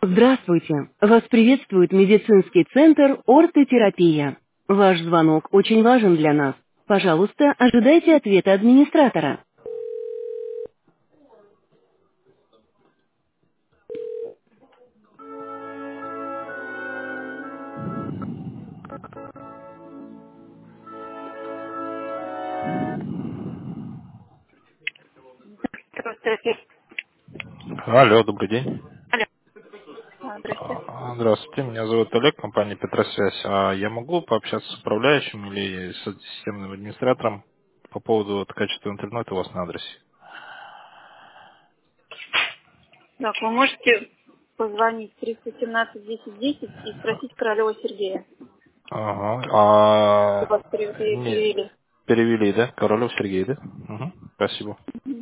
Здравствуйте! Вас приветствует медицинский центр «Ортотерапия». Ваш звонок очень важен для нас. Пожалуйста, ожидайте ответа администратора. Здравствуйте. Алло, добрый день. Алло. Здравствуйте. Здравствуйте, меня зовут Олег, компания Петросвязь. Я могу пообщаться с управляющим или с системным администратором по поводу качества интернета у вас на адресе? Так, вы можете позвонить 317-10-10 и спросить Королева Сергея. Ага. Вас Не, перевели. перевели, да? Королев Сергей, да? Угу. Спасибо.